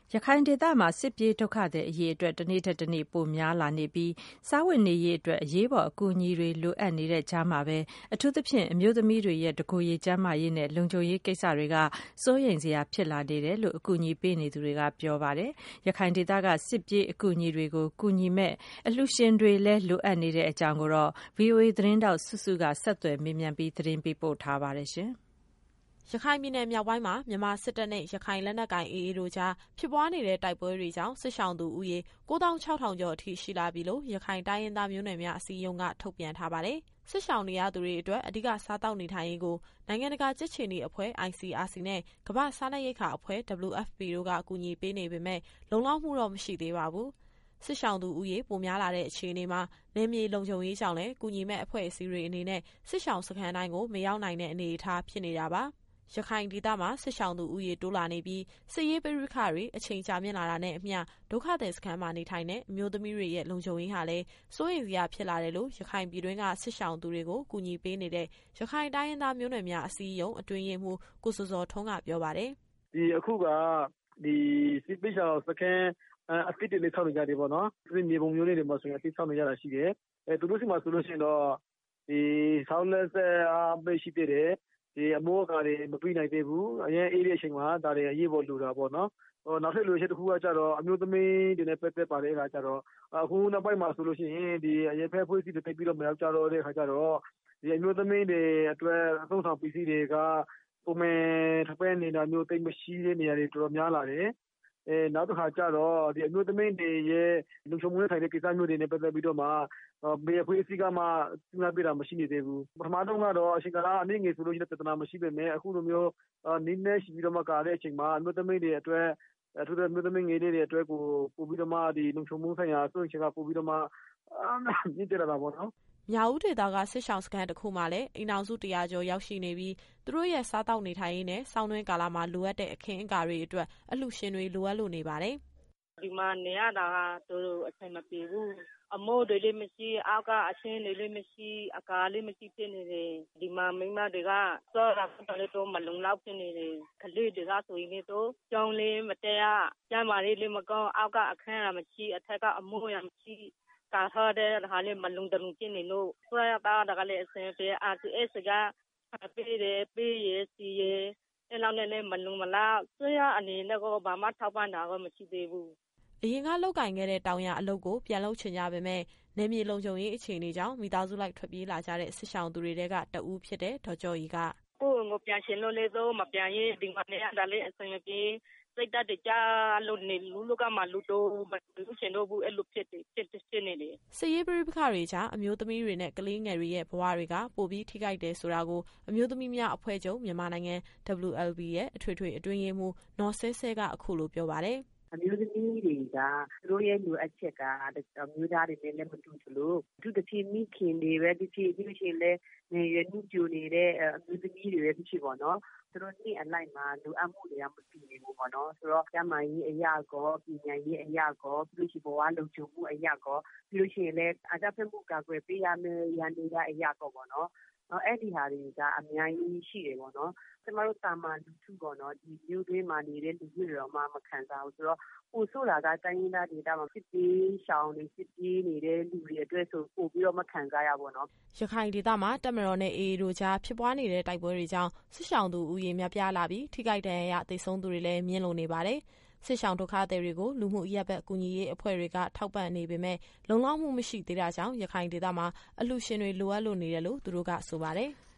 ရခိုင်ဒေသမှာစစ်ပြေးဒုက္ခသည်အရေအတွက်တနေ့ထက်တနေ့ပိုများလာနေပြီးစားဝတ်နေရေးအတွက်အရေးပေါ်အကူအညီတွေလိုအပ်နေတဲ့ကြားမှာပဲအထူးသဖြင့်အမျိုးသမီးတွေရဲ့တကိုယ်ရေကျန်းမာရေးနဲ့လုံခြုံရေးကိစ္စတွေကစိုးရိမ်စရာဖြစ်လာနေတယ်လို့အကူအညီပေးနေသူတွေကပြောပါတယ်။ရခိုင်ဒေသကစစ်ပြေးအကူအညီတွေကိုကူညီမဲ့အလှူရှင်တွေလည်းလိုအပ်နေတဲ့အကြောင်းကိုတော့ VOA သတင်းတောက်စုစုကဆက်သွယ်မေးမြန်းပြီးသတင်းပေးပို့ထားပါတယ်ရှင်။ရခိုင်ပြည်နယ်မြောက်ပိုင်းမှာမြန်မာစစ်တပ်နဲ့ရခိုင်လက်နက်ကိုင် AA တို့ကြားဖြစ်ပွားနေတဲ့တိုက်ပွဲတွေကြောင့်စစ်ရှောင်သူဦးရေ 96,000 ကျော်အထိရှိလာပြီလို့ရခိုင်တိုင်းရင်းသားမျိုးနွယ်များအစည်းအရုံးကထုတ်ပြန်ထားပါတယ်။စစ်ရှောင်နေရသူတွေအတွက်အဓိကစားတောက်နေထိုင်ရေးကိုနိုင်ငံတကာကြက်ခြေနီအဖွဲ့ ICRC နဲ့ကမ္ဘာ့စားနပ်ရိက္ခာအဖွဲ့ WFP တို့ကအကူအညီပေးနေပေမဲ့လုံလောက်မှုတော့မရှိသေးပါဘူး။စစ်ရှောင်သူဦးရေပိုများလာတဲ့အခြေအနေမှာနယ်မြေလုံခြုံရေးကြောင့်လည်းကူညီမဲ့အဖွဲ့အစည်းတွေအနေနဲ့စစ်ရှောင်စခန်းတိုင်းကိုမရောက်နိုင်တဲ့အနေအထားဖြစ်နေတာပါ။ရခိုင်ဒေသမှာစစ်ရှောင်သူဦးရေတိုးလာနေပြီးစစ်ရေးပဋိပက္ခတွေအချိန်ကြာမြင့်လာတာနဲ့အမျှဒုက္ခသည်စခန်းမှာနေထိုင်တဲ့အမျိုးသမီးတွေရဲ့လုံခြုံရေးဟာလည်းစိုးရိမ်စရာဖြစ်လာတယ်လို့ရခိုင်ပြည်တွင်းကစစ်ရှောင်သူတွေကိုကူညီပေးနေတဲ့ရခိုင်တိုင်းရင်းသားမျိုးနွယ်များအစည်းအရုံးအတွင်းရေးမှူးကိုစောစောထွန်းကပြောပါတယ်။ဒီအခုကစစ်ပေးရှောင်စခန်းအသစ်တွေဆောက်နေကြတယ်ပေါ့နော်။ဒီမြေပုံမျိုးလေးတွေမှာဆိုရင်အသစ်ဆောက်နေကြတာရှိတယ်။သူတို့စီမှာဆိုလို့ရှိရင်တော့ဆောင်းလက်ဆက်အားပဲရှိသေးတယ်။အမိုးအကာတွေမပြီးနိုင်သေးဘူး။အရင်အေးတဲ့အချိန်မှာဒါတွေအရေးပေါ်လိုတာပေါ့နော်။နောက်ထပ်လိုချက်တစ်ခုကကြတော့အမျိုးသမီးတွေနဲ့ပတ်သက်ပါတဲ့အခါကျတော့အခုနောက်ပိုင်းမှာဆိုလို့ရှိရင်အရင်ဖက်ဖွဲ့စည်းတွေတိတ်ပြီးတော့မရောက်ကြတော့တဲ့အခါကျတော့အမျိုးသမီးတွေအတွက်အသုံးဆောင်ပစ္စည်းတွေကပုံမှန်ထပ်ပဲနေတာမျိုးတိတ်မရှိတဲ့နေရာတွေတော်တော်များလာတယ်။နောက်တစ်ခါကျတော့အမျိုးသမီးတွေရဲ့လုံခြုံမှုနဲ့ဆိုင်တဲ့ကိစ္စမျိုးတွေနဲ့ပတ်သက်ပြီးတော့မှဘယ်အဖွဲ့အစည်းကမှစဉ်းစားပြတာမရှိနေသေးဘူး။ပထမတော့ကတော့အချိန်ကာလအနည်းငယ်ဆိုလို့ရှိရင်ပြဿနာမရှိပေမဲ့အခုလိုမျိုးနည်းနဲ့ရှိပြီးတော့မှကာတဲ့အချိန်မှာအမျိုးသမီးတွေအတွက်အထူးသဖြင့်အမျိုးသမီးငယ်လေးတွေအတွက်ကိုပို့ပြီးတော့မှလုံခြုံမှုဆိုင်ရာစိုးရိမ်ချက်ကပို့ပြီးတော့မှမြင့်တက်လာတာပေါ့နော်။မြောက်ဦးဒေသကစစ်ရှောင်စခန်းတစ်ခုမှာလည်းအိမ်ထောင်စု100ကျော်ရောက်ရှိနေပြီးသူတို့ရဲ့စားတောက်နေထိုင်ရေးနဲ့စောင်းနှင်းကာလမှာလိုအပ်တဲ့အခင်းအကာတွေအတွက်အလှူရှင်တွေလိုအပ်လို့နေပါတယ်။ဒီမှာနေရတာကတို့အချိန်မပြေဘူး။အမိုးတွေလည်းမရှိအောက်ကအချင်းတွေလည်းမရှိအကာလည်းမရှိဖြစ်နေတယ်ဒီမှာမိမတွေကစောတာလည်းတော့မလုံလောက်ဖြစ်နေတယ်ကလေးတွေကဆိုရင်တော့ကြောင်းလေးမတဲရကျမ်းမာလေးမကောင်းအောက်ကအခန်းရမရှိအထက်ကအမိုးရမရှိကာထားတဲ့ဟာလေးမလုံတလုံဖြစ်နေလို့ဆွဲရတာကလည်းအစင်ပြေRCSကပေးတယ်ပေးရစီရအဲ့လောက်နဲ့မလုံမလားဆွဲရအနေနဲ့ក៏ဘာမှထောက်ပံ့တာក៏မရှိသေးဘူးအရင်ကလောက်ကင်ခဲ့တဲ့တောင်ရအလုပ်ကိုပြန်လုပ်ချင်ကြပေမဲ့နယ်မြေလုံခြုံရေးအခြေအနေကြောင့်မိသားစုလိုက်ထွက်ပြေးလာကြတဲ့စစ်ရှောင်သူတွေကတဦးဖြစ်တဲ့ဒေါ်ကျော်ရီကကိုယ်ကိုပြန်ရှင်လို့လေတော့မပြန်ရင်ဒီမှာနေရတာလေအစင်ပြေးစိတ်ဓာတ်ကြလို့နေလူကမှလူတော့မလူရှင်တို့ဘူးအဲ့လိုဖြစ်နေတယ်စစ်ရေးပဋိပက္ခတွေကြားအမျိုးသမီးတွေနဲ့ကလေးငယ်တွေရဲ့ဘဝတွေကပိုပြီးထိခိုက်တယ်ဆိုတာကိုအမျိုးသမီးများအဖွဲ့ချုပ်မြန်မာနိုင်ငံ WLB ရဲ့အထွေထွေအတွင်းရေးမှူးနော်ဆဲဆဲကအခုလိုပြောပါတယ်အမျိုးသမီးတွေကသူတို့ရဲ့လိုအပ်ချက်ကအမျိုးသားတွေနဲ့လည်းမတူဘူးလို့သူတစ်ချိန်မိခင်တွေပဲဒီချိန်လည်းနေရမှုကြိုနေတဲ့အမျိုးသမီးတွေပဲဖြစ်ပေါ့နော်သူတို့နေ့အလိုက်မှာလိုအပ်မှုတွေကမတူဘူးပေါ့နော်ဆိုတော့ကျမကြီးအရာကောပညာရေးအရာကောပြီးလို့ရှိဘဝလုံခြုံမှုအရာကောပြီးလို့ရှိရင်လည်းအကြမ်းဖက်မှုကာကွယ်ပေးရမယ့်ရန်တွေကအရာကောပေါ့နော်အဲ့ဒီဟာတွေကအများကြီးရှိတယ်ပေါ့နော်ကျမတို့တာမန်လူထုပေါ့နော်ဒီမျိုးတွေမှာနေတဲ့လူတွေတော့မှမခံစားဘူးဆိုတော့ပို့ဆိုတာကတိုင်းရင်းသားဒေသမှာဖြစ်ပြီးရှောင်းနေဖြစ်ပြီးနေတဲ့လူတွေအတွက်ဆိုပို့ပြီးတော့မခံစားရပါတော့ရခိုင်ဒေသမှာတပ်မတော်နဲ့ AA တို့ကြားဖြစ်ပွားနေတဲ့တိုက်ပွဲတွေကြောင့်စစ်ရှောင်သူဦးရေများပြားလာပြီးထိခိုက်ဒဏ်ရာရသေဆုံးသူတွေလည်းမြင့်လို့နေပါတယ်စစ်ရှောင်ဒုက္ခသည်တွေကိုလူမှုအရပ်ဘက်ကူညီရေးအဖွဲ့တွေကထောက်ပံ့နေပေမဲ့လုံလောက်မှုမရှိသေးတာကြောင့်ရခိုင်ဒေသမှာအလှူရှင်တွေလိုအပ်လို့နေတယ်လို့သူတို့ကဆိုပါတယ်